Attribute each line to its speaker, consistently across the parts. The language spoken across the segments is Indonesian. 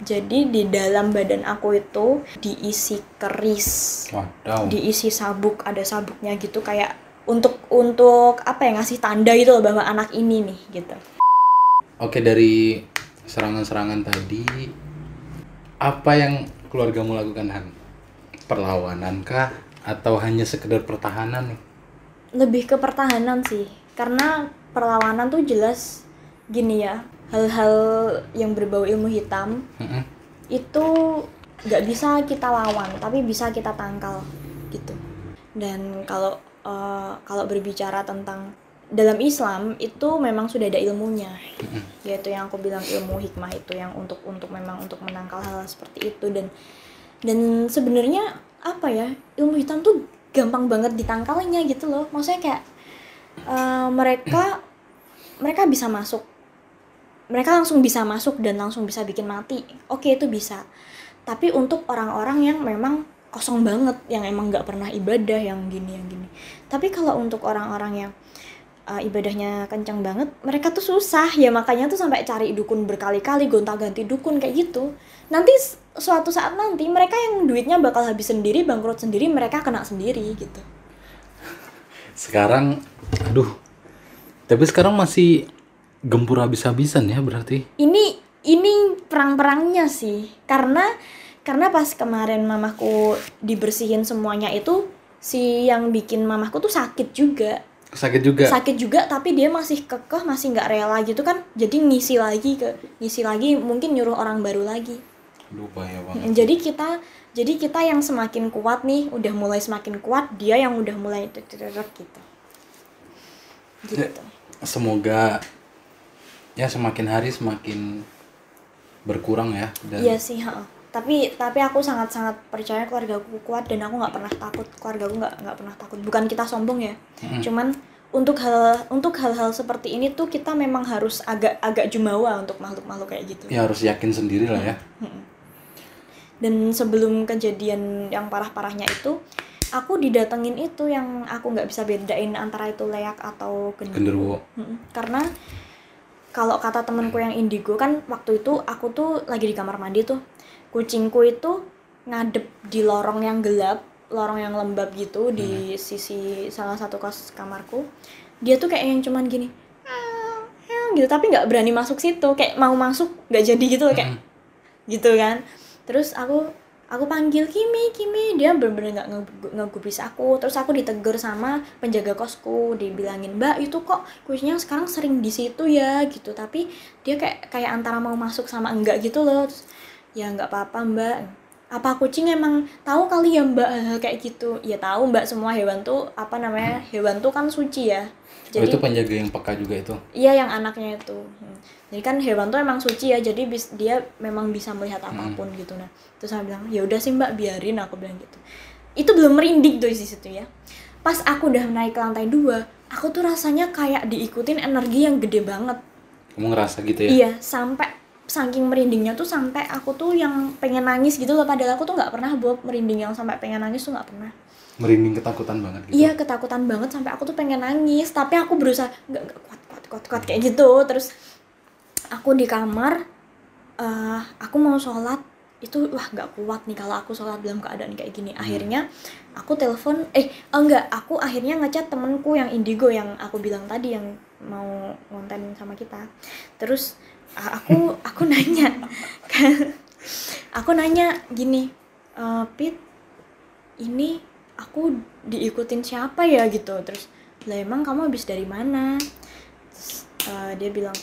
Speaker 1: Jadi di dalam badan aku itu diisi keris.
Speaker 2: Wadaw.
Speaker 1: Diisi sabuk, ada sabuknya gitu kayak untuk apa ya, ngasih tanda gitu loh bahwa anak ini nih gitu.
Speaker 2: Oke, dari serangan-serangan tadi, apa yang keluargamu lakukan, Han? Perlawanan kah? Atau hanya sekedar pertahanan nih?
Speaker 1: Lebih ke pertahanan sih, karena perlawanan tuh jelas gini ya, hal-hal yang berbau ilmu hitam itu nggak bisa kita lawan, tapi bisa kita tangkal gitu. Dan kalau berbicara tentang dalam Islam itu memang sudah ada ilmunya, yaitu yang aku bilang ilmu hikmah itu yang untuk memang untuk menangkal hal seperti itu. Dan sebenarnya apa ya, ilmu hitam tuh gampang banget ditangkalnya gitu loh. Maksudnya kayak mereka bisa masuk, mereka langsung bisa masuk dan langsung bisa bikin mati. Oke, itu bisa. Tapi untuk orang-orang yang memang kosong banget, yang emang nggak pernah ibadah, yang gini. Tapi kalau untuk orang-orang yang ibadahnya kencang banget, mereka tuh susah ya, makanya tuh sampai cari dukun berkali-kali, gonta-ganti dukun kayak gitu. Nanti suatu saat nanti mereka yang duitnya bakal habis sendiri, bangkrut sendiri, mereka kena sendiri gitu.
Speaker 2: Sekarang, tapi sekarang masih gempur habis-habisan ya berarti?
Speaker 1: Ini perang-perangnya sih, karena pas kemarin mamaku dibersihin semuanya itu, si yang bikin mamaku tuh sakit juga, tapi dia masih kekeh, masih nggak rela gitu kan, jadi ngisi lagi, mungkin nyuruh orang baru lagi.
Speaker 2: Aduh, bahaya banget.
Speaker 1: Jadi kita yang semakin kuat nih, udah mulai semakin kuat, dia yang udah mulai gitu.
Speaker 2: Semoga ya semakin hari semakin berkurang ya. Dan
Speaker 1: iya sih, tapi aku sangat percaya keluargaku kuat, dan aku nggak pernah takut, keluargaku nggak pernah takut. Bukan kita sombong ya, cuman untuk hal-hal seperti ini tuh kita memang harus agak jumawa untuk makhluk kayak gitu.
Speaker 2: Ya harus yakin sendiri lah ya.
Speaker 1: Dan sebelum kejadian yang parah-parahnya itu, aku didatengin itu yang aku nggak bisa bedain antara itu leak atau genderuwo. Karena kalau kata temenku yang indigo kan, waktu itu aku tuh lagi di kamar mandi tuh, kucingku itu ngadep di lorong yang gelap, lorong yang lembab gitu, di sisi salah satu kos kamarku. Dia tuh kayak yang cuman gini gitu, tapi nggak berani masuk situ, kayak mau masuk nggak jadi gitu loh, kayak gitu kan. Terus aku panggil Kimi, dia bener-bener nggak ngegubris aku. Terus aku ditegur sama penjaga kosku, dibilangin, Mbak itu kok kucingnya sekarang sering di situ ya gitu, tapi dia kayak antara mau masuk sama enggak gitu loh. Terus, ya nggak apa-apa Mbak, apa kucing emang tahu kali ya Mbak kayak gitu. Ya tahu Mbak, semua hewan tuh hewan tuh kan suci ya.
Speaker 2: Jadi itu penjaga yang peka juga itu?
Speaker 1: Iya, yang anaknya itu. Jadi kan hewan tuh emang suci ya, jadi dia memang bisa melihat apapun gitu. Nah, terus saya bilang, ya udah sih Mbak, biarin, aku bilang gitu. Itu belum merinding tuh di situ ya. Pas aku udah naik ke lantai 2, aku tuh rasanya kayak diikutin energi yang gede banget.
Speaker 2: Kamu ngerasa gitu ya?
Speaker 1: Iya, sampai saking merindingnya tuh sampai aku tuh yang pengen nangis gitu loh. Padahal aku tuh nggak pernah buat merinding yang sampai pengen nangis tuh, nggak pernah.
Speaker 2: Merinding ketakutan banget gitu?
Speaker 1: Iya, ketakutan banget sampai aku tuh pengen nangis, tapi aku berusaha nggak kuat kayak gitu. Terus aku di kamar, aku mau sholat, itu nggak kuat nih kalau aku sholat dalam keadaan kayak gini. Akhirnya aku telepon, aku akhirnya ngechat temenku yang indigo yang aku bilang tadi, yang mau ngonten sama kita. Terus aku nanya aku nanya gini, Pit, ini aku diikutin siapa ya gitu. Terus, lah emang kamu habis dari mana? Terus, dia bilang,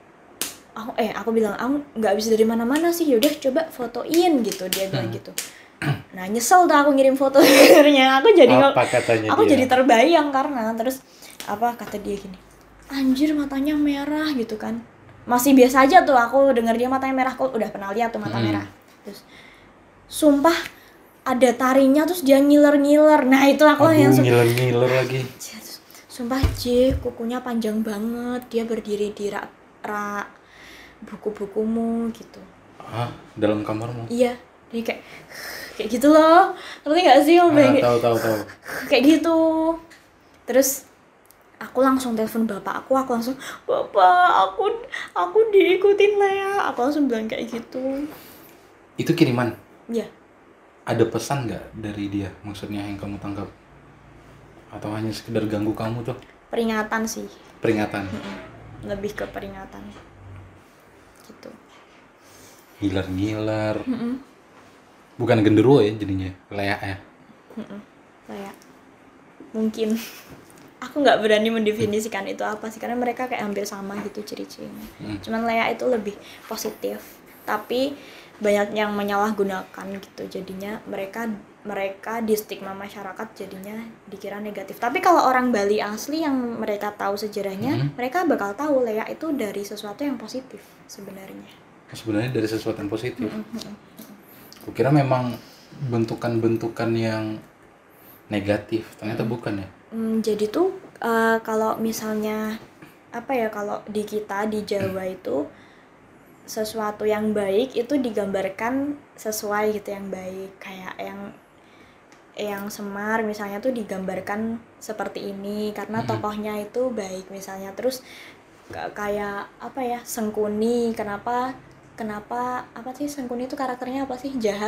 Speaker 1: aku bilang, aku nggak habis dari mana-mana sih, yaudah coba fotoin gitu, dia bilang gitu. Nah, nyesel tuh aku ngirim foto akhirnya. Aku jadi terbayang karena terus kata dia gini, anjir matanya merah gitu kan. Masih biasa aja tuh, aku denger dia matanya merah, aku udah pernah lihat tuh mata merah. Terus sumpah ada taringnya, terus dia ngiler. Nah itu aku yang
Speaker 2: ngiler lagi.
Speaker 1: Sumpah kukunya panjang banget, dia berdiri di rak buku-bukumu gitu.
Speaker 2: Dalam kamarmu?
Speaker 1: Iya, dia kayak gitu loh, ngerti nggak sih?
Speaker 2: Tahu.
Speaker 1: Kayak gitu. Terus aku langsung telepon bapak aku langsung, Bapak, aku diikutin lah ya. Aku langsung bilang kayak gitu.
Speaker 2: Itu kiriman.
Speaker 1: Ya,
Speaker 2: Ada pesan nggak dari dia? Maksudnya yang kamu tangkap? Atau hanya sekedar ganggu kamu tuh?
Speaker 1: peringatan sih.
Speaker 2: Peringatan.
Speaker 1: Lebih ke peringatan. Gitu.
Speaker 2: Ngiler-ngiler. Bukan genderuwo ya jadinya, leak ya.
Speaker 1: Kayak mungkin aku nggak berani mendefinisikan itu apa sih, karena mereka kayak hampir sama gitu ciri-cirinya. Cuman Lea itu lebih positif, tapi banyak yang menyalahgunakan gitu, jadinya mereka di stigma masyarakat jadinya dikira negatif. Tapi kalau orang Bali asli yang mereka tahu sejarahnya, mereka bakal tahu Lea itu dari sesuatu yang positif sebenarnya.
Speaker 2: Sebenarnya dari sesuatu yang positif. Kukira memang bentukan-bentukan yang negatif, ternyata bukan ya.
Speaker 1: Jadi tuh kalau misalnya apa ya, kalau di kita di Jawa itu sesuatu yang baik itu digambarkan sesuai gitu, yang baik kayak yang Semar misalnya tuh digambarkan seperti ini karena tokohnya itu baik misalnya. Terus kayak apa ya, Sengkuni, kenapa apa sih Sengkuni itu karakternya apa sih, jahat.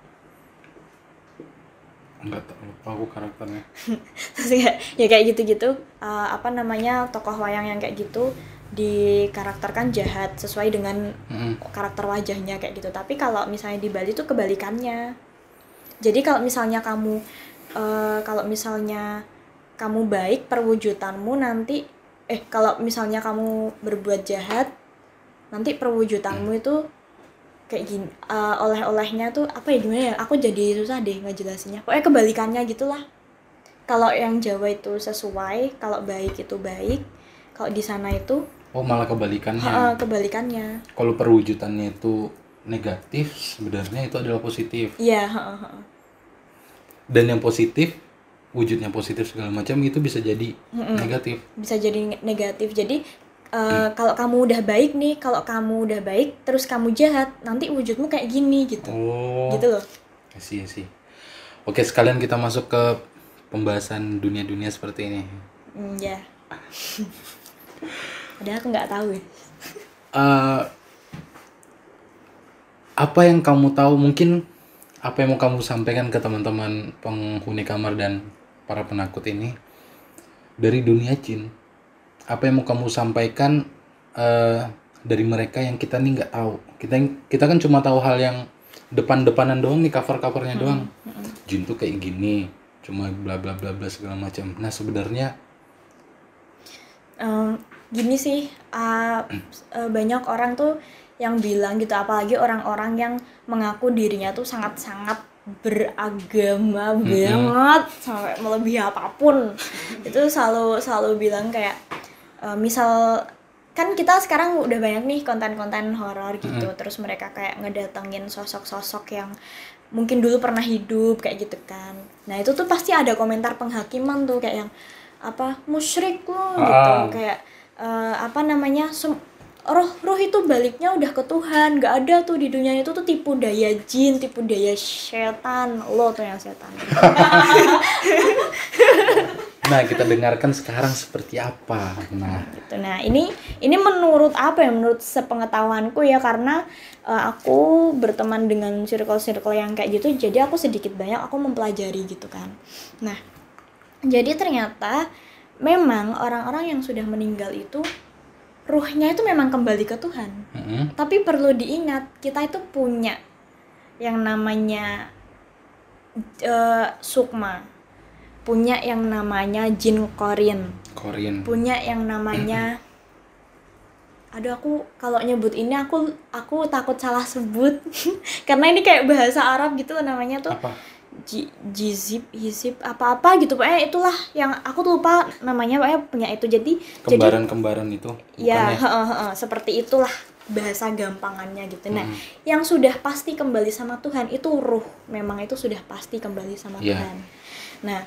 Speaker 2: Enggak tahu, lupa aku karakternya.
Speaker 1: Terus ya kayak gitu-gitu, apa namanya, tokoh wayang yang kayak gitu dikarakterkan jahat sesuai dengan karakter wajahnya kayak gitu. Tapi kalau misalnya di Bali tuh kebalikannya. Jadi kalau misalnya kamu baik, perwujudanmu nanti kalau misalnya kamu berbuat jahat, nanti perwujudanmu itu kayak gini, oleh-olehnya tuh apa ya, gimana ya, aku jadi susah deh ngejelasinnya. Pokoknya kebalikannya gitulah. Kalau yang Jawa itu sesuai, kalau baik itu baik, kalau di sana itu
Speaker 2: malah kebalikannya.
Speaker 1: Kebalikannya.
Speaker 2: Kalau perwujudannya itu negatif, sebenarnya itu adalah positif.
Speaker 1: Iya.
Speaker 2: Dan yang positif, wujudnya positif segala macam, itu bisa jadi negatif.
Speaker 1: Bisa jadi negatif. Jadi kalau kamu udah baik nih, kalau kamu udah baik terus kamu jahat, nanti wujudmu kayak gini gitu. Gitu loh.
Speaker 2: Sih. Oke, sekalian kita masuk ke pembahasan dunia-dunia seperti ini.
Speaker 1: Ya. Padahal aku nggak tahu ya.
Speaker 2: Apa yang kamu tahu, mungkin apa yang mau kamu sampaikan ke teman-teman penghuni kamar dan para penakut ini dari dunia jin? Apa yang mau kamu sampaikan dari mereka yang kita nih nggak tahu? Kita kan cuma tahu hal yang depan-depanan doang nih, cover-covernya doang. Jin tuh kayak gini, cuma bla bla bla bla segala macam. Nah sebenarnya
Speaker 1: gini sih, banyak orang tuh yang bilang gitu, apalagi orang-orang yang mengaku dirinya tuh sangat-sangat beragama banget sampai melebihi apapun. Itu selalu bilang kayak misal kan kita sekarang udah banyak nih konten-konten horor gitu, terus mereka kayak ngedatengin sosok-sosok yang mungkin dulu pernah hidup kayak gitu kan. Nah itu tuh pasti ada komentar penghakiman tuh kayak yang apa, musyrik lo gitu, kayak apa namanya, roh itu baliknya udah ke Tuhan, nggak ada tuh di dunia itu tuh tipu daya jin, tipu daya setan, lo tuh yang setan.
Speaker 2: Nah kita dengarkan sekarang seperti apa.
Speaker 1: Nah ini menurut apa ya, menurut sepengetahuanku ya, karena aku berteman dengan circle yang kayak gitu, jadi aku sedikit banyak aku mempelajari gitu kan. Nah jadi ternyata memang orang-orang yang sudah meninggal itu ruhnya itu memang kembali ke Tuhan. Tapi perlu diingat, kita itu punya yang namanya sukma, punya yang namanya jin korin, punya yang namanya aduh, aku kalau nyebut ini aku takut salah sebut karena ini kayak bahasa Arab gitu namanya tuh.
Speaker 2: Apa?
Speaker 1: Hizib apa gitu, pokoknya itulah yang aku tuh lupa namanya, pokoknya punya itu. Jadi
Speaker 2: kembaran itu
Speaker 1: ya, seperti itulah bahasa gampangannya gitu. Nah yang sudah pasti kembali sama Tuhan itu ruh, memang itu sudah pasti kembali sama Tuhan. Nah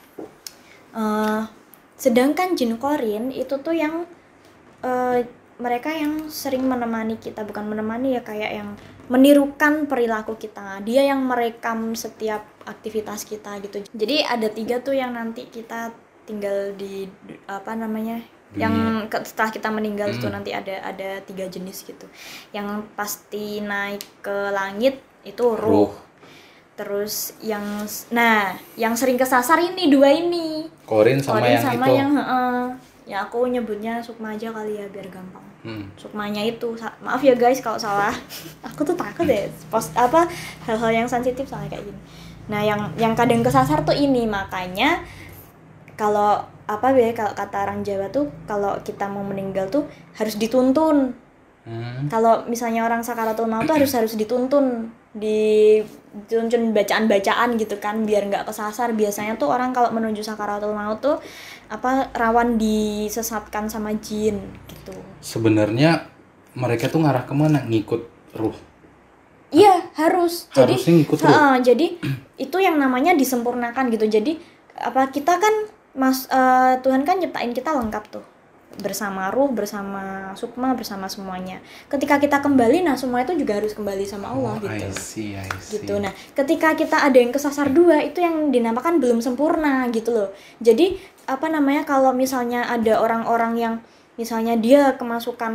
Speaker 1: sedangkan jin korin itu tuh yang mereka yang sering menemani kita, bukan menemani ya, kayak yang menirukan perilaku kita. Dia yang merekam setiap aktivitas kita gitu. Jadi ada 3 tuh yang nanti kita tinggal di apa namanya, Yang setelah kita meninggal itu nanti ada 3 jenis gitu. Yang pasti naik ke langit itu ruh. Terus yang sering kesasar ini 2 ini.
Speaker 2: Korin sama yang
Speaker 1: sama
Speaker 2: itu.
Speaker 1: yang ya aku nyebutnya sukma aja kali ya biar gampang. Sukmanya itu, maaf ya guys kalau salah. Aku tuh takut deh hal-hal yang sensitif soalnya kayak gini. Nah, yang kadang kesasar tuh ini, makanya kalau kalau kata orang Jawa tuh kalau kita mau meninggal tuh harus dituntun. Kalau misalnya orang sakaratul maut tuh harus dituntun, dituntun bacaan-bacaan gitu kan biar nggak kesasar. Biasanya tuh orang kalau menuju sakaratul maut tuh rawan disesatkan sama jin gitu.
Speaker 2: Sebenarnya mereka tuh ngarah kemana? Ngikut ruh.
Speaker 1: Iya, harus.
Speaker 2: Harusnya ngikut ruh.
Speaker 1: Jadi itu yang namanya disempurnakan gitu. Jadi kita kan Tuhan kan nyiptain kita lengkap tuh. Bersama ruh, bersama sukma, bersama semuanya. Ketika kita kembali, nah semua itu juga harus kembali sama Allah gitu.
Speaker 2: I see.
Speaker 1: Gitu. Nah, ketika kita ada yang kesasar 2, itu yang dinamakan belum sempurna gitu loh. Jadi kalau misalnya ada orang-orang yang misalnya dia kemasukan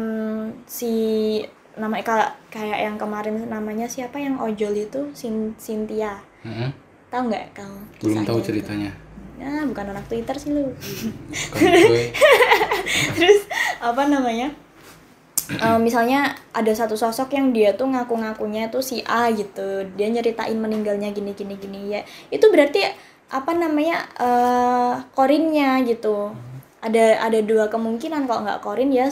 Speaker 1: namanya kayak yang kemarin namanya siapa yang ojol itu Cynthia. Tahu nggak kamu?
Speaker 2: Belum tahu ceritanya.
Speaker 1: Nah, bukan anak Twitter sih lu.
Speaker 2: Gue.
Speaker 1: Terus misalnya ada satu sosok yang dia tuh ngaku-ngakunya tuh si A gitu. Dia nyeritain meninggalnya gini ya. Itu berarti korinnya gitu. Ada 2 kemungkinan, kalau nggak korin ya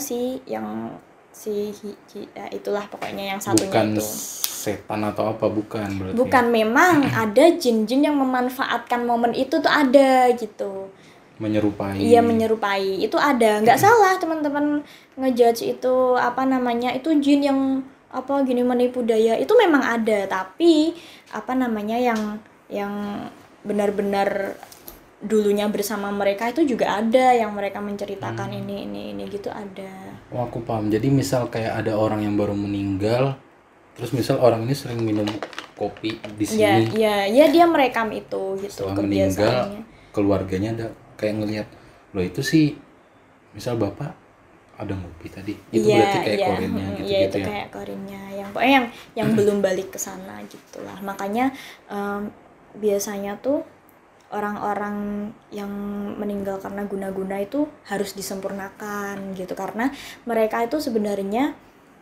Speaker 1: itulah pokoknya yang satunya.
Speaker 2: Bukan
Speaker 1: itu
Speaker 2: setan atau apa, bukan berarti.
Speaker 1: Bukan, memang ada jin-jin yang memanfaatkan momen itu tuh ada gitu.
Speaker 2: Menyerupai.
Speaker 1: Iya, menyerupai. Itu ada. Nggak salah teman-teman ngejudge itu itu jin yang gini menipu daya. Itu memang ada, tapi yang benar-benar dulunya bersama mereka itu juga ada yang mereka menceritakan ini gitu ada.
Speaker 2: Oh, aku paham. Jadi misal kayak ada orang yang baru meninggal, terus misal orang ini sering minum kopi di sini.
Speaker 1: Ya dia merekam itu gitu.
Speaker 2: Setelah meninggal, keluarganya ada kayak ngelihat, loh itu sih misal bapak ada ngopi tadi. Itu berarti kayak korinnya gitu
Speaker 1: ya. Itu kayak korinnya yang belum balik ke sana gitulah. Makanya biasanya tuh orang-orang yang meninggal karena guna-guna itu harus disempurnakan gitu, karena mereka itu sebenarnya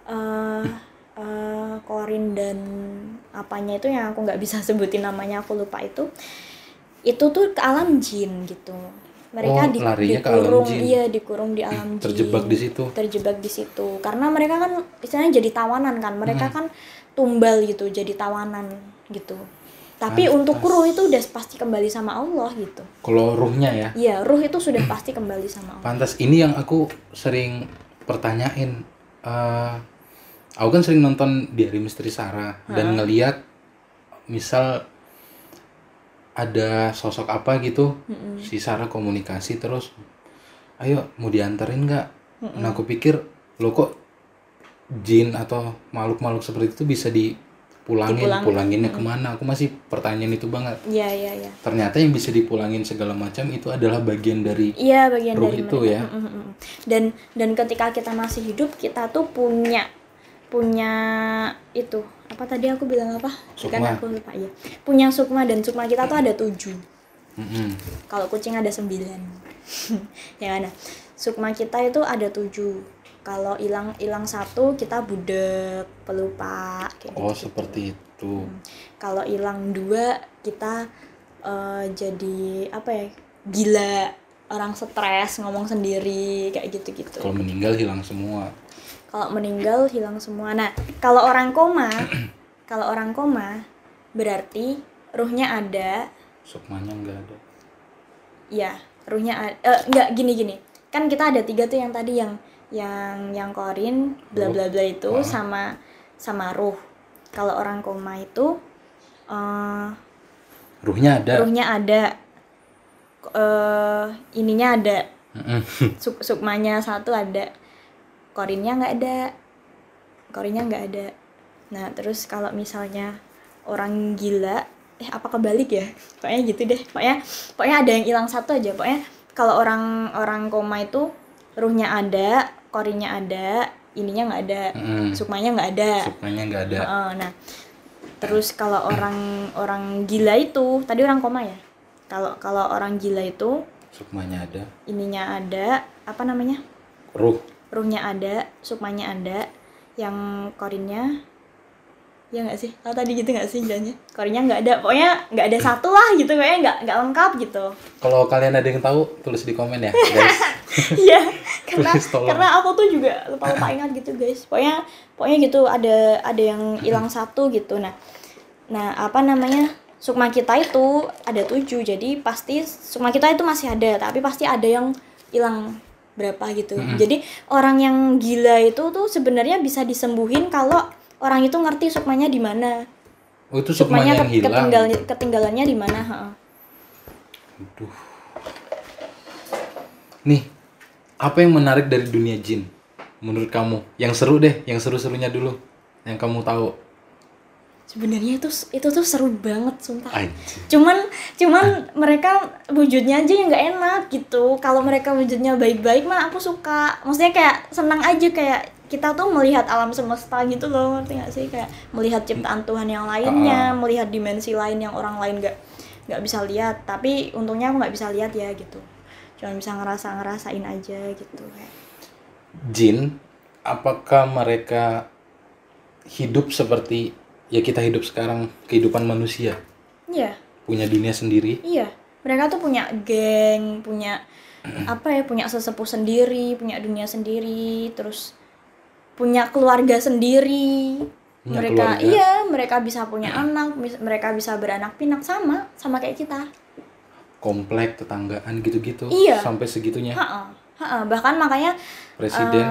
Speaker 1: korin dan apanya itu yang aku nggak bisa sebutin namanya, aku lupa itu tuh ke alam jin gitu. Mereka dikurung, dikurung di alam jin. Terjebak di situ. Karena mereka kan istilahnya jadi tawanan kan. Mereka kan tumbal gitu, jadi tawanan gitu. Tapi untuk ruh itu udah pasti kembali sama Allah gitu.
Speaker 2: Kalau ruhnya ya?
Speaker 1: Iya, ruh itu sudah pasti kembali sama Allah.
Speaker 2: Pantas, ini yang aku sering pertanyain. Aku kan sering nonton Diari Misteri Sarah dan ngeliat misal ada sosok apa gitu, si Sarah komunikasi terus, ayo mau dianterin nggak? Nah aku pikir, lo kok jin atau makhluk-makhluk seperti itu bisa pulanginnya kemana? Aku masih pertanyaan itu banget.
Speaker 1: Iya.
Speaker 2: Ternyata yang bisa dipulangin segala macam itu adalah bagian dari ruh
Speaker 1: dari
Speaker 2: itu
Speaker 1: mereka.
Speaker 2: Ya.
Speaker 1: Dan ketika kita masih hidup, kita tuh punya itu apa tadi aku bilang apa? Kan aku lupa ya. Punya sukma, dan sukma kita tuh ada 7. Kalau kucing ada 9. Yang mana? Sukma kita itu ada 7. Kalau hilang 1 kita budak, pelupa kayak gitu.
Speaker 2: Seperti itu.
Speaker 1: Kalau hilang 2 kita jadi gila, orang stres, ngomong sendiri kayak gitu-gitu.
Speaker 2: Kalau meninggal hilang semua.
Speaker 1: Nah, kalau orang koma berarti ruhnya ada,
Speaker 2: sukmanya enggak ada.
Speaker 1: Iya, ruhnya enggak, gini. Kan kita ada 3 tuh yang tadi yang korin bla bla bla itu sama ruh. Kalau orang koma itu
Speaker 2: ruhnya ada.
Speaker 1: Ininya ada. Sukmanya 1 ada. Korinnya nggak ada. Nah, terus kalau misalnya orang gila, apa kebalik ya? Pokoknya gitu deh. Pokoknya ada yang hilang 1 aja. Pokoknya kalau orang koma itu ruhnya ada, korinya ada, ininya nggak ada, sukmanya nggak ada.
Speaker 2: Sukmanya nggak ada.
Speaker 1: Nah, terus kalau orang gila itu, tadi orang koma ya. Kalau orang gila itu
Speaker 2: Sukmanya ada.
Speaker 1: ininya ada, apa namanya? Ruhnya ada, sukmanya ada, yang korinnya ya nggak sih? Oh tadi gitu nggak sih jadinya? Korinnya nggak ada, pokoknya nggak ada satu lah gitu, kayaknya nggak lengkap gitu.
Speaker 2: Kalau kalian ada yang tahu, tulis di komen ya, guys.
Speaker 1: Iya, karena
Speaker 2: Please, tolong.
Speaker 1: aku tuh juga lupa ingat gitu guys. Pokoknya gitu ada yang hilang satu gitu. Nah apa namanya, sukma kita itu ada 7, jadi pasti sukma kita itu masih ada, tapi pasti ada yang hilang berapa gitu. Jadi orang yang gila itu tuh sebenarnya bisa disembuhin kalau orang itu ngerti sukmanya di mana.
Speaker 2: Oh, itu sukmanya yang hilang.
Speaker 1: Ketinggalannya di mana,
Speaker 2: Aduh. Nih, apa yang menarik dari dunia jin menurut kamu? Yang seru deh, yang seru-serunya dulu, yang kamu tahu.
Speaker 1: Sebenarnya itu tuh seru banget sumpah.
Speaker 2: Anjir.
Speaker 1: Cuman mereka wujudnya aja yang nggak enak gitu. Kalau mereka wujudnya baik-baik mah aku suka. Maksudnya kayak senang aja, kayak kita tuh melihat alam semesta gitu loh, ngerti nggak sih? Kayak melihat ciptaan Tuhan yang lainnya, melihat dimensi lain yang orang lain nggak bisa lihat. Tapi untungnya aku nggak bisa lihat ya gitu. Cuma bisa ngerasain aja gitu kayak.
Speaker 2: Jin, apakah mereka hidup seperti ya kita hidup sekarang, kehidupan manusia?
Speaker 1: Iya.
Speaker 2: Punya dunia sendiri?
Speaker 1: Iya. Mereka tuh punya geng, punya punya sesepuh sendiri, punya dunia sendiri, terus punya keluarga sendiri. Mereka bisa punya anak, mereka bisa beranak pinak sama kayak kita.
Speaker 2: Komplek, tetanggaan gitu-gitu.
Speaker 1: Iya.
Speaker 2: Sampai segitunya.
Speaker 1: Bahkan makanya
Speaker 2: Presiden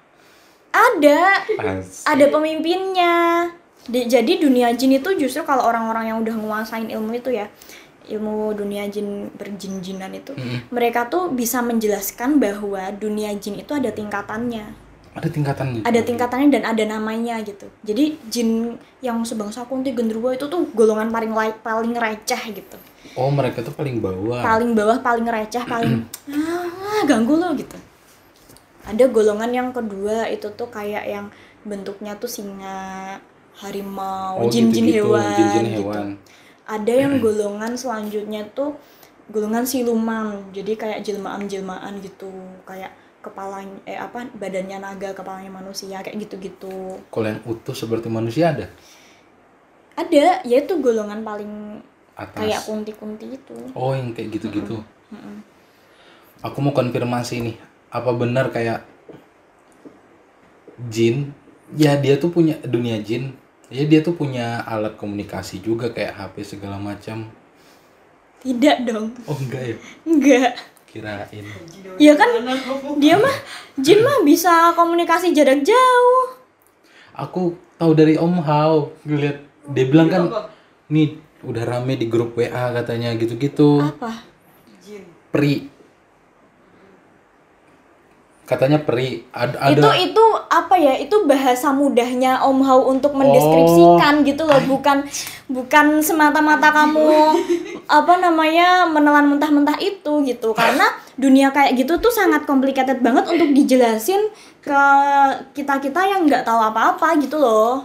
Speaker 1: ada pemimpinnya. Jadi dunia jin itu justru kalau orang-orang yang udah nguasain ilmu itu ya, ilmu dunia jin berjin-jinan itu, mereka tuh bisa menjelaskan bahwa dunia jin itu ada tingkatannya.
Speaker 2: Ada tingkatannya.
Speaker 1: Ada tingkatannya dan ada namanya gitu. Jadi jin yang sebangsa Kunti Genderuwo itu tuh golongan paling receh gitu.
Speaker 2: Oh, mereka tuh paling bawah.
Speaker 1: Paling bawah, paling receh, paling ganggu lo gitu. Ada golongan yang kedua itu tuh kayak yang bentuknya tuh singa, harimau, jin-jin hewan.
Speaker 2: Jin-jin
Speaker 1: gitu.
Speaker 2: hewan.
Speaker 1: Ada yang golongan selanjutnya tuh golongan siluman. Jadi kayak jelmaan-jelmaan gitu, kayak kepalanya badannya naga, kepalanya manusia, kayak gitu-gitu.
Speaker 2: Kalau yang utuh seperti manusia ada?
Speaker 1: Ada, yaitu golongan paling
Speaker 2: atas.
Speaker 1: Kayak kunti-kunti itu.
Speaker 2: Oh, yang kayak gitu-gitu. Aku mau konfirmasi nih, apa benar kayak jin? Ya dia tuh punya dunia jin. Ya dia tuh punya alat komunikasi juga kayak HP segala macam.
Speaker 1: Tidak dong.
Speaker 2: Oh enggak ya?
Speaker 1: Enggak.
Speaker 2: Kirain.
Speaker 1: Ya kan jin mah bisa komunikasi jarak jauh.
Speaker 2: Aku tahu dari Om Hao, lihat dia bilang kan nih udah rame di grup WA katanya gitu-gitu.
Speaker 1: Apa?
Speaker 2: Peri. Katanya peri. Ada
Speaker 1: Itu apa ya? Itu bahasa mudahnya Om Hao untuk mendeskripsikan gitu loh, bukan semata-mata kamu menelan mentah-mentah itu gitu. Karena dunia kayak gitu tuh sangat complicated banget untuk dijelasin ke kita yang nggak tahu apa-apa gitu loh.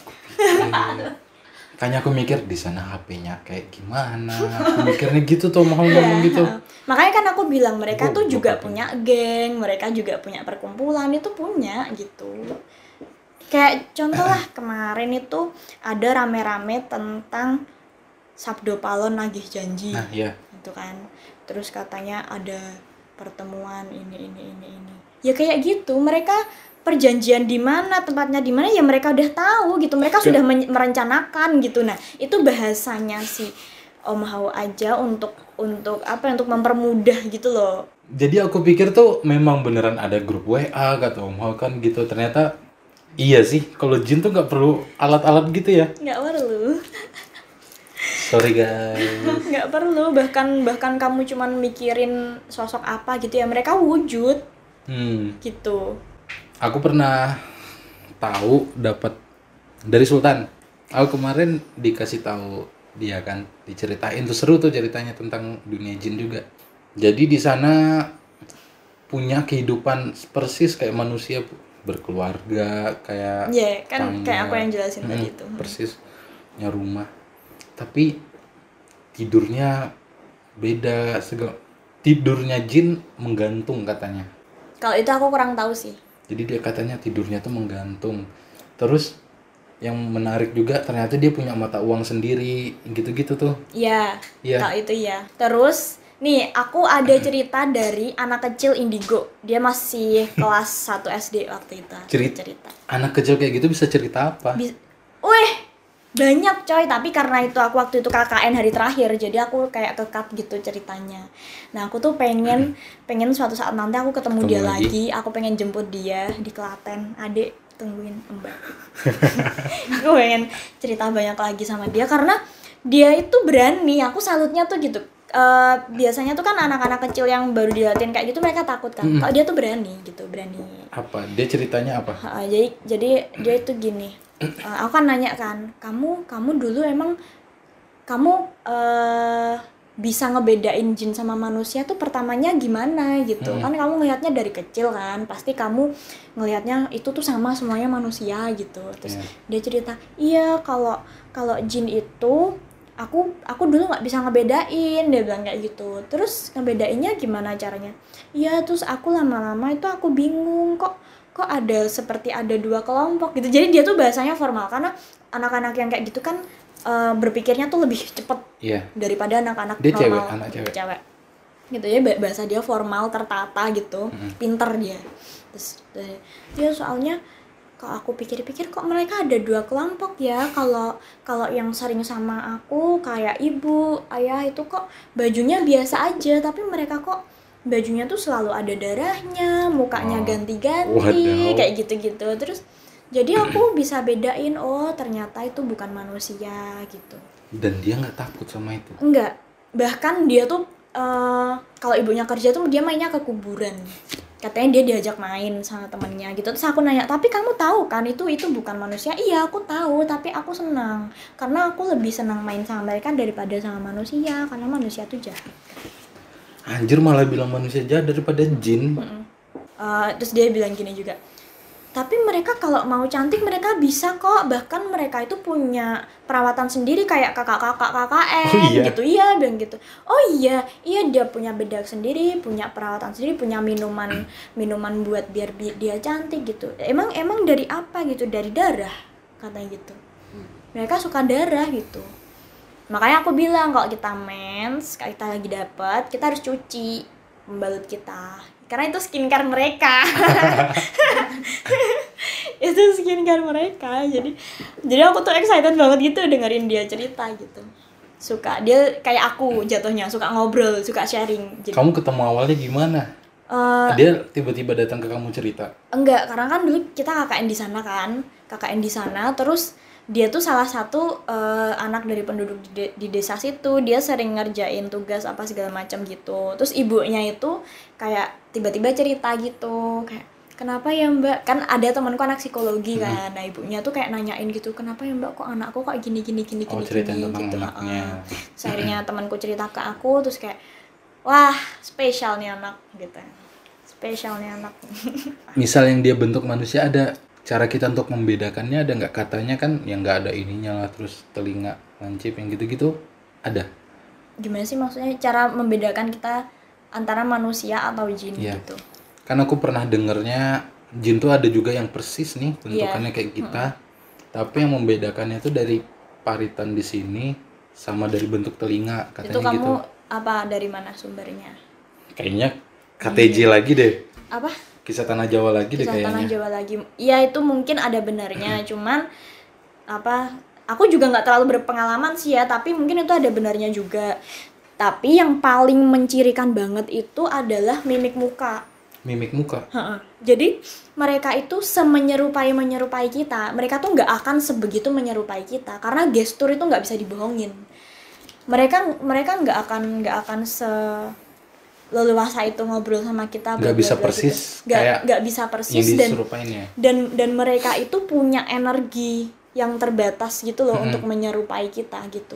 Speaker 2: Kayaknya aku mikir di sana HP-nya kayak gimana. Aku mikirnya gitu tuh, mau ngomong gitu.
Speaker 1: Makanya kan aku bilang mereka tuh juga punya geng, mereka juga punya perkumpulan, itu punya gitu. Kayak contoh lah kemarin itu ada rame-rame tentang Sabdo Palon nagih janji.
Speaker 2: Nah, iya.
Speaker 1: Gitu kan. Terus katanya ada pertemuan ini. Ya kayak gitu, mereka perjanjian di mana, tempatnya di mana ya mereka udah tahu gitu. Mereka sudah merencanakan gitu. Nah, itu bahasanya si Om Hao aja untuk mempermudah gitu loh.
Speaker 2: Jadi aku pikir tuh memang beneran ada grup WA kata Om Hao kan gitu. Ternyata iya sih, kalau jin tuh nggak perlu alat-alat gitu ya.
Speaker 1: Nggak perlu.
Speaker 2: Sorry guys.
Speaker 1: Nggak perlu, bahkan kamu cuman mikirin sosok apa gitu ya, mereka wujud. Gitu.
Speaker 2: Aku pernah tahu dapat dari Sultan. Aku kemarin dikasih tahu dia kan, diceritain tuh seru tuh ceritanya tentang dunia jin juga. Jadi di sana punya kehidupan persis kayak manusia, berkeluarga, kayak
Speaker 1: Ya kan
Speaker 2: tetangga.
Speaker 1: kayak aku yang jelasin tadi itu.
Speaker 2: Persis, punya rumah. Tapi tidurnya beda, tidurnya jin menggantung katanya.
Speaker 1: Kalau itu aku kurang tahu sih.
Speaker 2: Jadi dia katanya tidurnya tuh menggantung. Terus yang menarik juga ternyata dia punya mata uang sendiri, gitu-gitu tuh.
Speaker 1: Iya.
Speaker 2: Iya.
Speaker 1: Kalau itu ya. Terus nih aku ada cerita dari anak kecil indigo. Dia masih kelas 1 SD waktu itu.
Speaker 2: Cerita. Anak kecil kayak gitu bisa cerita apa?
Speaker 1: Wih, banyak coy, tapi karena itu aku waktu itu KKN hari terakhir, jadi aku kayak kekat gitu ceritanya. Nah aku tuh pengen suatu saat nanti aku ketemu dia lagi, aku pengen jemput dia di Klaten. Adik, tungguin Mbak. Aku pengen cerita banyak lagi sama dia karena dia itu berani. Aku salutnya tuh gitu. Biasanya tuh kan anak-anak kecil yang baru dilatih kayak gitu mereka takut kan. Kalau dia tuh berani gitu, berani.
Speaker 2: Apa? Dia ceritanya apa?
Speaker 1: Jadi dia itu gini. Aku kan nanya kan, kamu dulu emang kamu bisa ngebedain jin sama manusia tuh pertamanya gimana gitu. Kan kamu ngelihatnya dari kecil kan, pasti kamu ngelihatnya itu tuh sama semuanya manusia gitu. Terus dia cerita, iya kalau jin itu aku dulu nggak bisa ngebedain, dia bilang kayak gitu. Terus ngebedainnya gimana caranya? Iya, terus aku lama-lama itu aku bingung kok ada seperti ada dua kelompok gitu. Jadi dia tuh bahasanya formal karena anak-anak yang kayak gitu kan berpikirnya tuh lebih cepet daripada anak-anak
Speaker 2: dia
Speaker 1: normal.
Speaker 2: Cewek.
Speaker 1: Gitu ya, bahasa dia formal, tertata gitu, pinter dia. Terus dia soalnya kalau aku pikir-pikir kok mereka ada dua kelompok ya. Kalau yang sering sama aku kayak ibu, ayah itu kok bajunya biasa aja, tapi mereka kok bajunya tuh selalu ada darahnya, mukanya ganti-ganti, kayak gitu-gitu. Terus jadi aku bisa bedain, oh ternyata itu bukan manusia gitu.
Speaker 2: Dan dia nggak takut sama itu?
Speaker 1: Enggak, bahkan dia tuh kalau ibunya kerja tuh dia mainnya ke kuburan. Katanya dia diajak main sama temennya gitu. Terus aku nanya, tapi kamu tahu kan itu bukan manusia? Iya aku tahu, tapi aku senang karena aku lebih senang main sama mereka daripada sama manusia, karena manusia tuh jahat.
Speaker 2: Anjir, malah bilang manusia jahat daripada jin.
Speaker 1: Terus dia bilang gini juga, tapi mereka kalau mau cantik mereka bisa kok, bahkan mereka itu punya perawatan sendiri kayak kakak-kakak KKN gitu. Iya bilang gitu. Oh iya dia punya bedak sendiri, punya perawatan sendiri, punya minuman buat biar dia cantik gitu. Emang dari apa gitu? Dari darah katanya gitu. Mereka suka darah gitu. Makanya aku bilang kalau kita mens, kalau kita lagi dapet, kita harus cuci pembalut kita. Karena itu skincare mereka. Itu skincare mereka. Jadi aku tuh excited banget gitu dengerin dia cerita gitu. Suka dia kayak aku jatuhnya, suka ngobrol, suka sharing.
Speaker 2: Jadi, kamu ketemu awalnya gimana? Dia tiba-tiba datang ke kamu cerita?
Speaker 1: Enggak, karena kan dulu kita KKN di sana kan. KKN di sana terus dia tuh salah satu anak dari penduduk di desa situ. Dia sering ngerjain tugas apa segala macam gitu. Terus ibunya itu kayak tiba-tiba cerita gitu, kayak kenapa ya mbak, kan ada temanku anak psikologi kan. Nah ibunya tuh kayak nanyain gitu, kenapa ya mbak kok anakku kok gini gitu. Terus akhirnya temanku cerita ke aku, terus kayak wah spesial nih anak gitu, spesial nih anak.
Speaker 2: Misal yang dia bentuk manusia, ada cara kita untuk membedakannya ada nggak? Katanya kan yang nggak ada ininya lah, terus telinga lancip yang gitu-gitu ada.
Speaker 1: Gimana sih maksudnya cara membedakan kita antara manusia atau jin gitu?
Speaker 2: Kan aku pernah dengernya jin tuh ada juga yang persis nih bentukannya kayak kita, tapi yang membedakannya tuh dari paritan di sini sama dari bentuk telinga katanya. Itu
Speaker 1: kamu apa dari mana sumbernya?
Speaker 2: Kayaknya KTJ lagi deh.
Speaker 1: Apa?
Speaker 2: Kisah Tanah Jawa lagi deh kayaknya.
Speaker 1: Kisah Tanah Jawa lagi. Iya itu mungkin ada benarnya, cuman aku juga nggak terlalu berpengalaman sih ya, tapi mungkin itu ada benarnya juga. Tapi yang paling mencirikan banget itu adalah mimik muka.
Speaker 2: Mimik muka?
Speaker 1: Jadi mereka itu semenyerupai kita. Mereka tuh nggak akan sebegitu menyerupai kita karena gestur itu nggak bisa dibohongin. Mereka nggak akan leluasa itu ngobrol sama kita,
Speaker 2: nggak bisa persis
Speaker 1: gitu. nggak bisa persis dan mereka itu punya energi yang terbatas gitu loh untuk menyerupai kita gitu,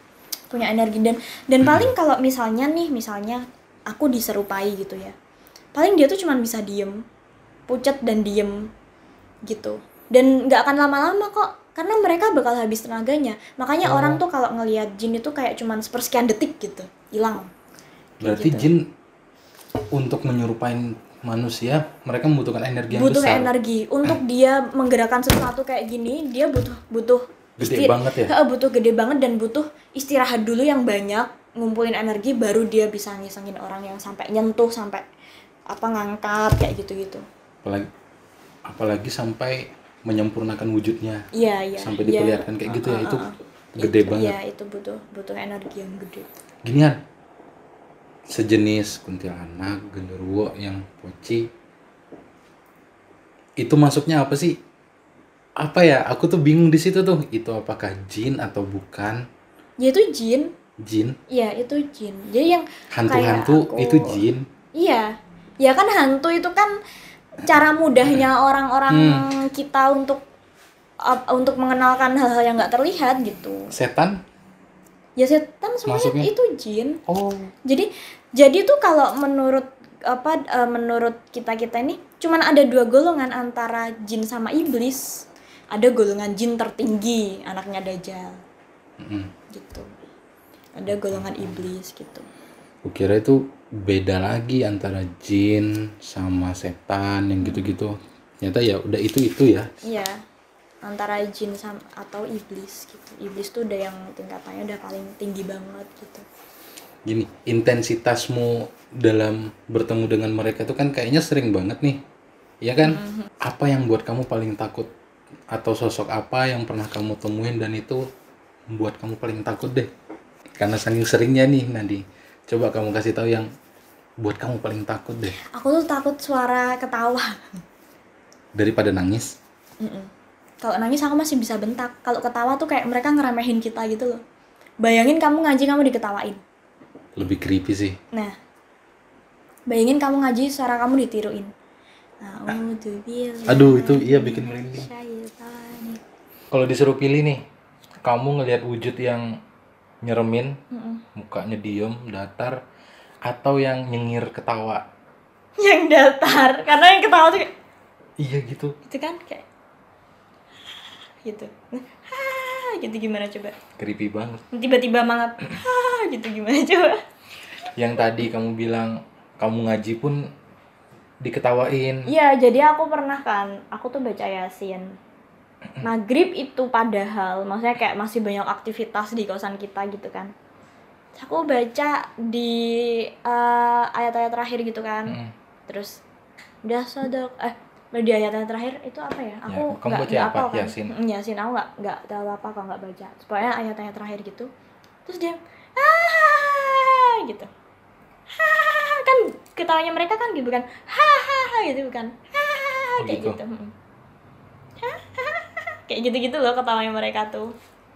Speaker 1: punya energi dan paling kalau misalnya aku diserupai gitu ya, paling dia tuh cuman bisa diem, pucat dan diem gitu, dan nggak akan lama-lama kok, karena mereka bakal habis tenaganya. Makanya orang tuh kalau ngelihat jin itu kayak cuman sepersekian detik gitu hilang.
Speaker 2: Berarti
Speaker 1: gitu.
Speaker 2: jin untuk menyerupai manusia mereka membutuhkan energi yang
Speaker 1: Butuh
Speaker 2: besar.
Speaker 1: energi untuk dia menggerakkan sesuatu kayak gini, dia butuh
Speaker 2: Gede banget ya.
Speaker 1: butuh gede banget dan butuh istirahat dulu yang banyak, ngumpulin energi baru dia bisa ngisengin orang yang sampai nyentuh, sampai apa ngangkat kayak gitu-gitu.
Speaker 2: Apalagi sampai menyempurnakan wujudnya.
Speaker 1: Iya.
Speaker 2: Sampai diperlihatkan kayak gitu ya, itu gede banget.
Speaker 1: Iya, itu butuh energi yang gede.
Speaker 2: Ginian, sejenis kuntilanak, genderuwo yang poci, itu masuknya apa sih? Apa ya? Aku tuh bingung di situ tuh. Itu apakah jin atau bukan?
Speaker 1: Ya itu jin.
Speaker 2: Jin.
Speaker 1: Iya, itu jin. Jadi yang
Speaker 2: Hantu-hantu
Speaker 1: kayak
Speaker 2: itu jin.
Speaker 1: Iya. Ya kan hantu itu kan cara mudahnya orang-orang kita untuk mengenalkan hal-hal yang nggak terlihat gitu.
Speaker 2: Setan?
Speaker 1: Ya setan semuanya
Speaker 2: Masuknya?
Speaker 1: itu jin.
Speaker 2: Oh.
Speaker 1: Jadi tuh kalau menurut kita ini cuman ada 2 golongan antara jin sama iblis. Ada golongan jin tertinggi, anaknya Dajjal. Gitu. Ada golongan iblis gitu.
Speaker 2: Kukira itu beda lagi antara jin sama setan yang gitu-gitu. Ternyata ya udah itu ya.
Speaker 1: Iya. Antara jin sama atau iblis gitu. Iblis tuh udah yang tingkatannya udah paling tinggi banget gitu.
Speaker 2: Gini, intensitasmu dalam bertemu dengan mereka itu kan kayaknya sering banget nih. Iya kan? Apa yang buat kamu paling takut? Atau sosok apa yang pernah kamu temuin dan itu membuat kamu paling takut deh? Karena saking seringnya nih, Nadi. Coba kamu kasih tahu yang buat kamu paling takut deh.
Speaker 1: Aku tuh takut suara ketawa.
Speaker 2: Daripada nangis?
Speaker 1: Kalau nangis aku masih bisa bentak. Kalau ketawa tuh kayak mereka ngeremehin kita gitu loh. Bayangin kamu ngaji, kamu diketawain.
Speaker 2: Lebih creepy sih.
Speaker 1: Nah, bayangin kamu ngaji, suara kamu ditiruin.
Speaker 2: Aduh, itu iya bikin merinding. Kalau disuruh pilih nih, kamu ngelihat wujud yang nyeremin, mukanya diem, datar, atau yang nyengir ketawa?
Speaker 1: Yang datar, karena yang ketawa tuh kayak
Speaker 2: iya gitu.
Speaker 1: gitu kan, kayak gitu. Gitu gimana coba?
Speaker 2: Creepy banget.
Speaker 1: Tiba-tiba mangap. Gitu gimana coba?
Speaker 2: Yang tadi kamu bilang kamu ngaji pun diketawain.
Speaker 1: Iya, jadi aku pernah kan, aku tuh baca Yasin. Maghrib itu padahal, maksudnya kayak masih banyak aktivitas di kosan kita gitu kan. Aku baca di ayat-ayat terakhir gitu kan. Terus udah sodok, di ayat-ayat terakhir itu apa ya? Aku
Speaker 2: kamu baca
Speaker 1: nggak
Speaker 2: apa?
Speaker 1: apa kan.
Speaker 2: Yasin.
Speaker 1: Yasin aku nggak tahu apa kalau nggak baca. Pokoknya ayat-ayat terakhir gitu. Terus dia gitu. Kan ketawanya mereka kan gitu kan. Gitu kan. Kayak gitu. Kayak gitu-gitu loh ketawanya mereka tuh.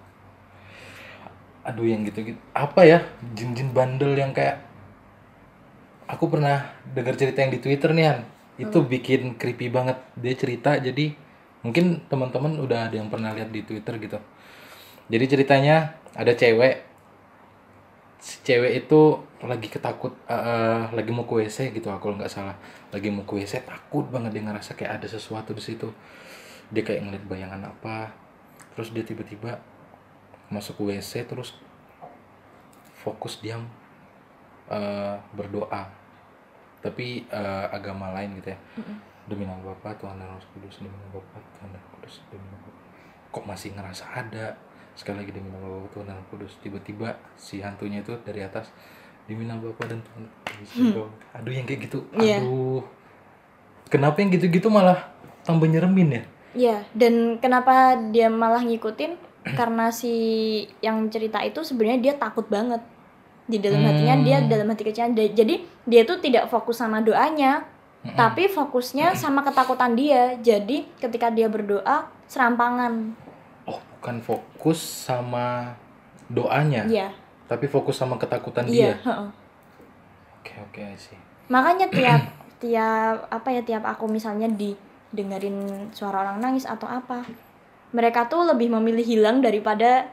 Speaker 2: Aduh, yang gitu-gitu. Apa ya? Jin-jin bandel yang kayak aku pernah dengar cerita yang di Twitter nih, Han. Itu bikin creepy banget. Dia cerita, jadi mungkin teman-teman udah ada yang pernah lihat di Twitter gitu. Jadi ceritanya ada cewek. Si cewek itu lagi lagi mau ke WC gitu, kalau nggak salah. Lagi mau ke WC, takut banget, dia ngerasa kayak ada sesuatu di situ. Dia kayak ngeliat bayangan apa. Terus dia tiba-tiba masuk ke WC, terus fokus diam berdoa. Tapi agama lain gitu ya. Demi nama Bapa, Tuhan dan Roh Kudus, demi nama Bapa, Tuhan dan Roh Kudus, demi nama Bapa. Kok masih ngerasa ada? Sekali lagi demi nama Bapa, Tuhan dan Roh Kudus. Tiba-tiba si hantunya itu dari atas, demi nama Bapa dan Tuhan. Aduh, yang kayak gitu. Aduh. Kenapa yang gitu-gitu malah tambah nyeremin ya?
Speaker 1: Iya, dan kenapa dia malah ngikutin? Karena si yang cerita itu sebenarnya dia takut banget. Di dalam hatinya dia dalam hati kecilnya. Jadi dia tuh tidak fokus sama doanya, tapi fokusnya sama ketakutan dia. Jadi ketika dia berdoa serampangan.
Speaker 2: Oh, bukan fokus sama doanya.
Speaker 1: Iya.
Speaker 2: Tapi fokus sama ketakutan dia. Oke, sih.
Speaker 1: Makanya tiap aku misalnya dengerin suara orang nangis atau apa, mereka tuh lebih memilih hilang daripada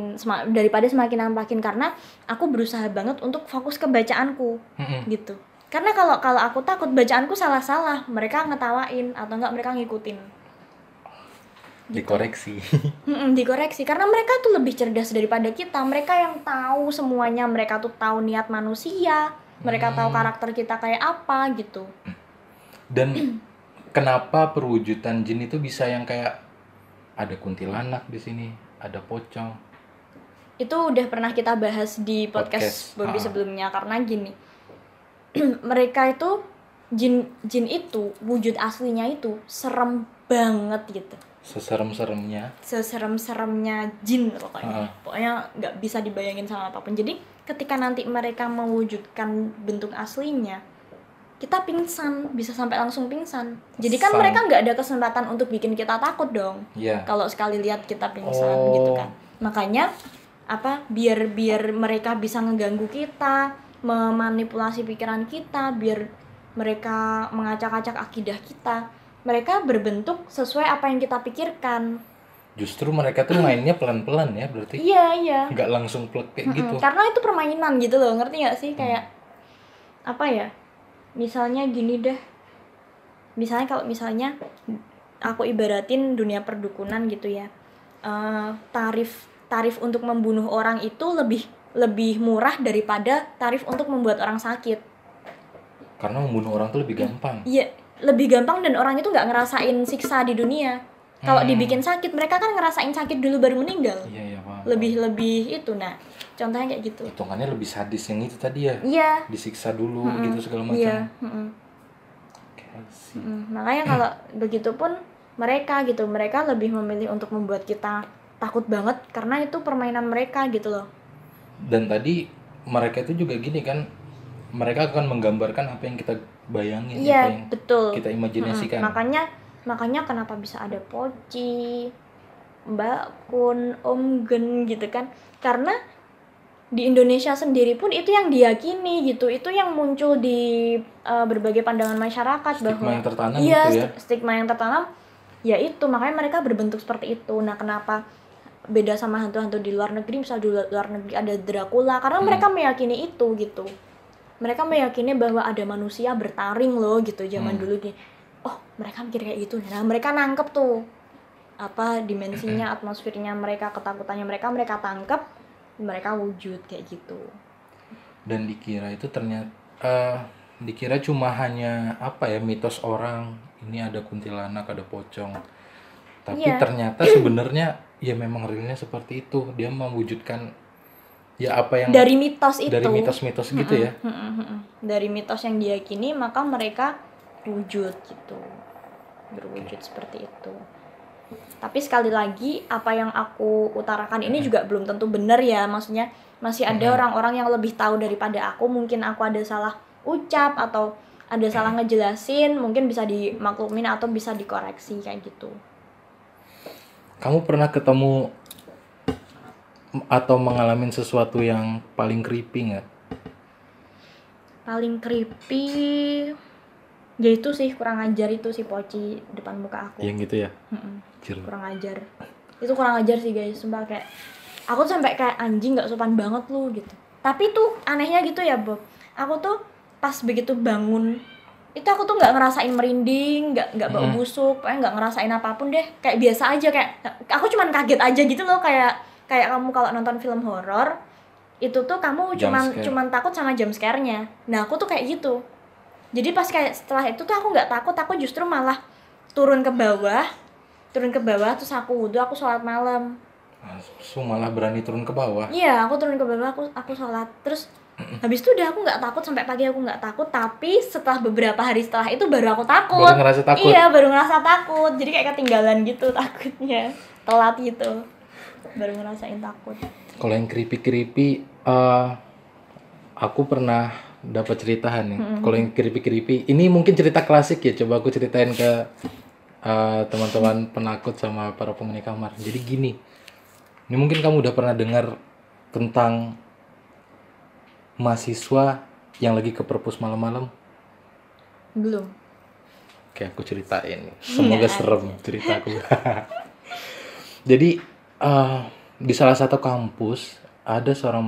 Speaker 1: semakin nampakin, karena aku berusaha banget untuk fokus ke bacaanku gitu. Karena kalau aku takut bacaanku salah-salah, mereka ngetawain atau enggak mereka ngikutin.
Speaker 2: Dikoreksi.
Speaker 1: Dikoreksi karena mereka tuh lebih cerdas daripada kita. Mereka yang tahu semuanya, mereka tuh tahu niat manusia, mereka tahu karakter kita kayak apa gitu.
Speaker 2: Dan kenapa perwujudan jin itu bisa yang kayak ada kuntilanak di sini, ada pocong?
Speaker 1: Itu udah pernah kita bahas di podcast Bobby sebelumnya, karena gini. Mereka itu jin itu wujud aslinya itu serem banget gitu. Seserem-seremnya jin pokoknya. Pokoknya nggak bisa dibayangin sama apapun. Jadi ketika nanti mereka mewujudkan bentuk aslinya, kita pingsan, bisa sampai langsung pingsan. Jadi kan mereka nggak ada kesempatan untuk bikin kita takut dong. Kalau sekali lihat kita pingsan gitu kan. Makanya biar mereka bisa ngeganggu kita, memanipulasi pikiran kita, biar mereka mengacak-acak akidah kita, mereka berbentuk sesuai apa yang kita pikirkan.
Speaker 2: Justru mereka tuh mainnya pelan-pelan ya berarti?
Speaker 1: Iya.
Speaker 2: Nggak langsung plek kayak gitu.
Speaker 1: Karena itu permainan gitu loh, ngerti nggak sih? Kayak apa ya? Misalnya gini deh. Kalau misalnya aku ibaratin dunia perdukunan gitu ya. Tarif untuk membunuh orang itu lebih murah daripada tarif untuk membuat orang sakit.
Speaker 2: Karena membunuh orang tuh lebih gampang.
Speaker 1: Iya, lebih gampang dan orang itu nggak ngerasain siksa di dunia. Kalau dibikin sakit, mereka kan ngerasain sakit dulu baru meninggal.
Speaker 2: Iya, paham.
Speaker 1: Lebih itu, nah contohnya kayak gitu.
Speaker 2: Hitungannya lebih sadis yang itu tadi ya.
Speaker 1: Iya.
Speaker 2: Disiksa dulu gitu segala macam.
Speaker 1: Iya. Makanya kalau begitu pun mereka lebih memilih untuk membuat kita takut banget karena itu permainan mereka gitu loh.
Speaker 2: Dan tadi mereka itu juga gini kan, mereka akan menggambarkan apa yang kita bayangin,
Speaker 1: iya,
Speaker 2: apa yang
Speaker 1: betul.
Speaker 2: kita imajinasikan.
Speaker 1: Makanya kenapa bisa ada Poci, Mbak Kun, Om Gen gitu kan? Karena di Indonesia sendiri pun itu yang diyakini gitu, itu yang muncul di berbagai pandangan masyarakat.
Speaker 2: Stigma yang tertanam
Speaker 1: iya,
Speaker 2: gitu ya.
Speaker 1: Stigma yang tertanam, ya itu makanya mereka berbentuk seperti itu. Nah kenapa beda sama hantu-hantu di luar negeri? Misal di luar negeri ada Dracula, karena mereka meyakini itu gitu. Mereka meyakini bahwa ada manusia bertaring loh gitu zaman dulu nih. Oh, mereka mikir kayak gitu. Nah, mereka nangkep tuh apa dimensinya, atmosfernya mereka, ketakutannya mereka tangkep, mereka wujud kayak gitu.
Speaker 2: Dan dikira itu ternyata dikira cuma hanya mitos orang, ini ada kuntilanak, ada pocong. Tapi ternyata sebenarnya ya memang realnya seperti itu. Dia mewujudkan ya apa yang
Speaker 1: dari mitos itu.
Speaker 2: Dari mitos-mitos gitu ya.
Speaker 1: Dari mitos yang diyakini maka mereka wujud gitu. Berwujud seperti itu. Tapi sekali lagi apa yang aku utarakan ini juga belum tentu benar ya. Maksudnya masih ada orang-orang yang lebih tahu daripada aku. Mungkin aku ada salah ucap atau ada salah ngejelasin, mungkin bisa dimaklumin atau bisa dikoreksi kayak gitu.
Speaker 2: Kamu pernah ketemu atau mengalami sesuatu yang paling creepy nggak?
Speaker 1: Paling creepy ya itu sih, kurang ajar itu si Poci depan muka aku.
Speaker 2: Yang gitu ya?
Speaker 1: Kurang ajar. Itu kurang ajar sih guys, sumpah kayak aku tuh sampai kayak anjing nggak sopan banget lu gitu. Tapi tuh anehnya gitu ya Bob, aku tuh pas begitu bangun itu aku tuh nggak ngerasain merinding, nggak bau busuk, pokoknya nggak ngerasain apapun deh, kayak biasa aja, kayak aku cuman kaget aja gitu loh, kayak kamu kalau nonton film horor itu tuh kamu cuman takut sama jump scare-nya. Nah aku tuh kayak gitu. Jadi pas kayak setelah itu tuh aku nggak takut, aku justru malah turun ke bawah terus aku wudhu, aku sholat malam.
Speaker 2: Malah berani turun ke bawah?
Speaker 1: Iya, aku turun ke bawah, aku sholat. Terus habis itu udah aku nggak takut, sampai pagi aku nggak takut. Tapi setelah beberapa hari setelah itu baru aku takut.
Speaker 2: Baru ngerasa takut?
Speaker 1: Iya, baru ngerasa takut. Jadi kayak ketinggalan gitu takutnya, telat gitu. Baru ngerasain takut.
Speaker 2: Kalau yang creepy aku pernah dapat ceritahan nih. Kalau yang creepy ini mungkin cerita klasik ya, coba aku ceritain ke teman-teman penakut sama para penghuni kamar. Jadi gini, ini mungkin kamu udah pernah dengar tentang mahasiswa yang lagi ke perpus malam-malam?
Speaker 1: Belum.
Speaker 2: Oke, aku ceritain. Semoga serem ceritaku. Jadi di salah satu kampus ada seorang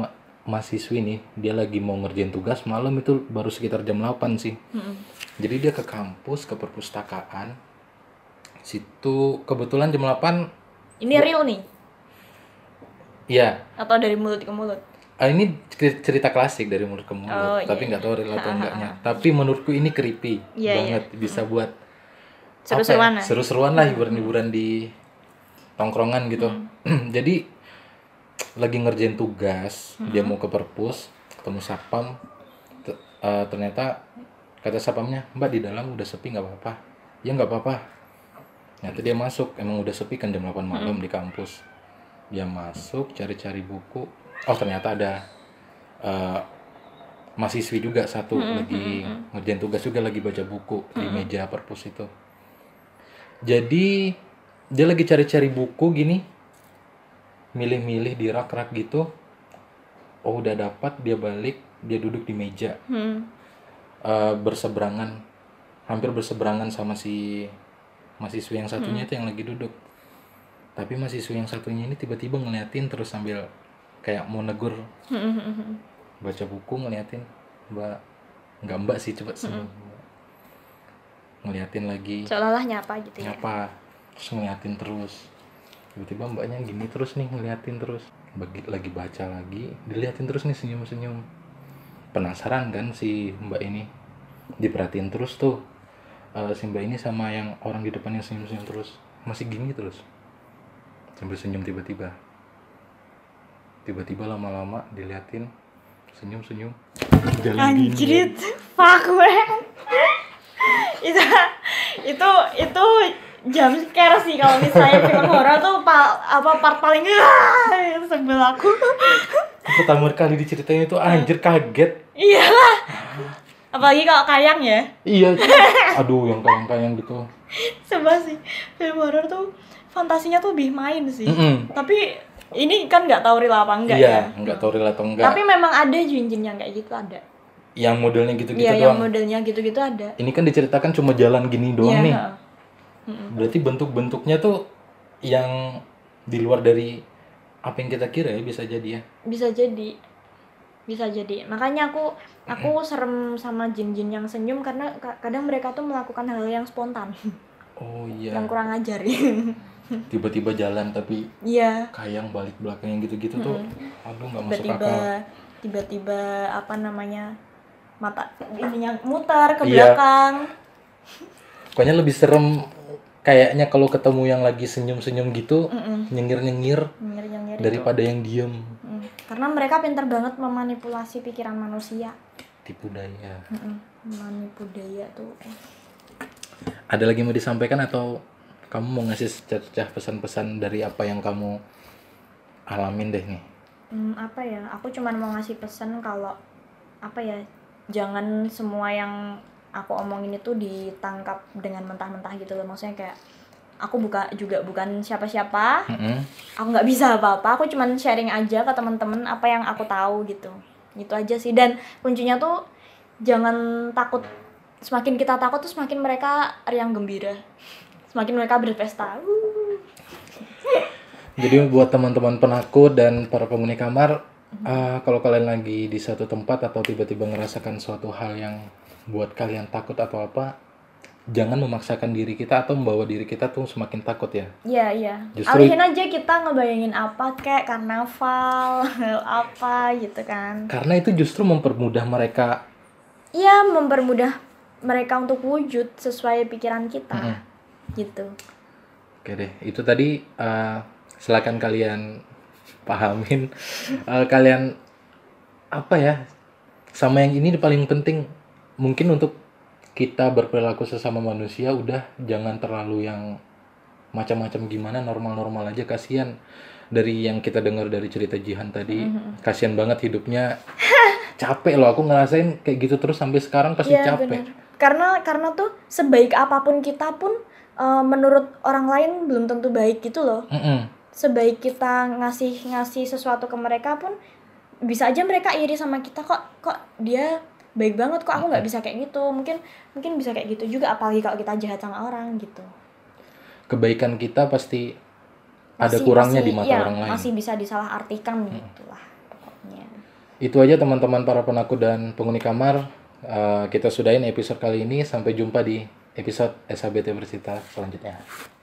Speaker 2: mahasiswi nih, dia lagi mau ngerjain tugas malam itu baru sekitar jam 8 sih. Jadi dia ke kampus, ke perpustakaan. Situ kebetulan jam 8,
Speaker 1: Ini real nih
Speaker 2: ya.
Speaker 1: atau dari mulut ke mulut?
Speaker 2: Ini cerita klasik dari mulut ke mulut,
Speaker 1: Oh,
Speaker 2: tapi
Speaker 1: iya,
Speaker 2: nggak tahu real atau enggaknya. Tapi menurutku ini creepy
Speaker 1: Iya,
Speaker 2: banget, bisa buat
Speaker 1: Seru-seruan lah.
Speaker 2: seru-seruan lah, hiburan-hiburan di tongkrongan gitu. Jadi lagi ngerjain tugas, dia mau ke perpus, ketemu satpam, ternyata kata satpamnya, "Mbak, di dalam udah sepi, nggak apa-apa." "Ya nggak apa-apa." Ternyata dia masuk, emang udah sepi kan jam 8 malam di kampus. Dia masuk cari-cari buku, oh ternyata ada mahasiswi juga satu lagi ngerjain tugas juga, lagi baca buku di meja perpus itu. Jadi dia lagi cari-cari buku gini, milih-milih di rak-rak gitu. Oh udah dapat, dia balik, dia duduk di meja berseberangan, hampir berseberangan sama si mahasiswi yang satunya itu yang lagi duduk. Tapi mahasiswi yang satunya ini tiba-tiba ngeliatin terus sambil kayak mau negur. Baca buku ngeliatin, "Mbak," nggak mbak sih, cepet senyum. Ngeliatin lagi,
Speaker 1: Seolah-olah nyapa gitu ya.
Speaker 2: nyapa, terus ngeliatin terus. Tiba-tiba mbaknya gini terus nih, ngeliatin terus. Lagi baca lagi, diliatin terus nih, senyum-senyum. Penasaran kan si mbak ini, diperhatiin terus tuh si mbak ini sama yang orang di depannya, senyum-senyum terus, masih gini terus sambil senyum. Tiba-tiba lama-lama diliatin, senyum-senyum, jalan gini.
Speaker 1: Anjrit, fuck man. itu jam scare sih kalau misalnya film horor tuh part paling sebel aku.
Speaker 2: Pertama kali diceritain itu anjir kaget.
Speaker 1: Iyalah. Apalagi kalau kayang ya.
Speaker 2: Iya, aduh yang kayang-kayang gitu.
Speaker 1: Sebel sih. Film horor tuh fantasinya tuh lebih main sih. Tapi ini kan nggak tahu real apa enggak ya.
Speaker 2: Iya, nggak tahu real atau enggak.
Speaker 1: Tapi memang ada jin-jin yang kayak gitu, ada.
Speaker 2: Yang modelnya gitu-gitu
Speaker 1: Iya,
Speaker 2: doang.
Speaker 1: yang modelnya gitu-gitu ada.
Speaker 2: Ini kan diceritakan cuma jalan gini doang
Speaker 1: Iya,
Speaker 2: nih.
Speaker 1: heeh.
Speaker 2: Berarti bentuk-bentuknya tuh yang di luar dari apa yang kita kira ya, bisa jadi ya.
Speaker 1: Bisa jadi. Makanya aku serem sama jin-jin yang senyum karena kadang mereka tuh melakukan hal yang spontan.
Speaker 2: Oh iya.
Speaker 1: Yang kurang ajar.
Speaker 2: Tiba-tiba jalan tapi
Speaker 1: Iya.
Speaker 2: kayang balik belakang yang gitu-gitu tuh. Aduh nggak masuk akal.
Speaker 1: Tiba-tiba apa namanya? Mata ininya muter ke
Speaker 2: Iya.
Speaker 1: belakang.
Speaker 2: Pokoknya lebih serem kayaknya kalau ketemu yang lagi senyum-senyum gitu, nyengir-nyengir
Speaker 1: Nyengir-nyengir
Speaker 2: daripada yang diem.
Speaker 1: Karena mereka pintar banget memanipulasi pikiran manusia.
Speaker 2: Tipu daya.
Speaker 1: Manipulasi tuh.
Speaker 2: Ada lagi mau disampaikan atau kamu mau ngasih cecah pesan-pesan dari apa yang kamu alamin deh nih?
Speaker 1: Apa ya? Aku cuman mau ngasih pesan kalau apa ya? Jangan semua yang aku omongin itu ditangkap dengan mentah-mentah gitu loh. Maksudnya kayak aku bukan siapa-siapa. Aku nggak bisa apa-apa. Aku cuman sharing aja ke teman-teman apa yang aku tahu gitu. Gitu aja sih. Dan kuncinya tuh jangan takut. Semakin kita takut tuh semakin mereka riang gembira. Semakin mereka berpesta.
Speaker 2: Jadi buat teman-teman penakut dan para penghuni kamar, kalau kalian lagi di satu tempat atau tiba-tiba ngerasakan suatu hal yang buat kalian takut atau apa, jangan memaksakan diri kita atau membawa diri kita tuh semakin takut ya.
Speaker 1: Iya.
Speaker 2: Justru
Speaker 1: Alihin aja kita ngebayangin apa kayak karnaval apa gitu kan.
Speaker 2: Karena itu justru mempermudah mereka.
Speaker 1: Iya, mempermudah mereka untuk wujud sesuai pikiran kita. Gitu.
Speaker 2: Oke deh, itu tadi silakan kalian pahamin. Kalian apa ya? Sama yang ini paling penting mungkin untuk kita berperilaku sesama manusia, udah jangan terlalu yang macam-macam gimana, normal-normal aja. Kasihan dari yang kita dengar dari cerita Jihan tadi, kasihan banget hidupnya. Capek loh, aku ngerasain kayak gitu terus sampai sekarang pasti capek.
Speaker 1: Bener. Karena tuh sebaik apapun kita pun menurut orang lain belum tentu baik gitu loh. Sebaik kita ngasih sesuatu ke mereka pun bisa aja mereka iri sama kita, kok dia baik banget, kok aku nggak bisa kayak gitu. Mungkin bisa kayak gitu juga, apalagi kalau kita jahat sama orang gitu.
Speaker 2: Kebaikan kita pasti ada kurangnya di mata orang lain.
Speaker 1: Masih bisa disalahartikan gitu lah pokoknya.
Speaker 2: Itu aja teman-teman para penakut dan penghuni kamar. Kita sudahin episode kali ini. Sampai jumpa di episode SHBT Bersita selanjutnya.